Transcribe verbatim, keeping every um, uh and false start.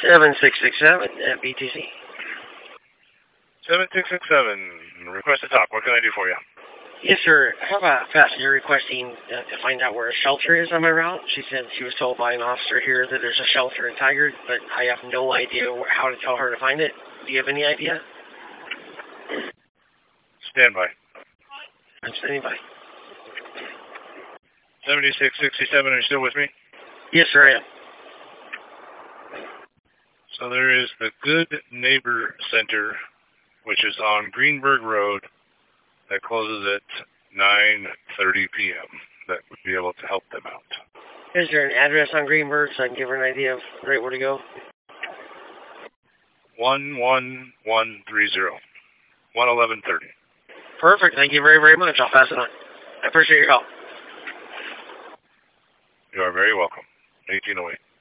seven six six seven at B T C. seven six six seven. Request to talk. What can I do for you? Yes, sir. I have a passenger requesting uh, to find out where a shelter is on my route. She said she was told by an officer here that there's a shelter in Tigard, but I have no idea wh- how to tell her to find it. Do you have any idea? Stand by. I'm standing by. seventy-six sixty-seven, are you still with me? Yes, sir, I am. So there is the Good Neighbor Center, which is on Greenberg Road, that closes at nine thirty p.m. That would be able to help them out. Is there an address on Greenberg so I can give her an idea of right where to go? one one one three zero. one eleven thirty. Perfect. Thank you very, very much. I'll pass it on. I appreciate your help. You are very welcome. eighteen oh eight.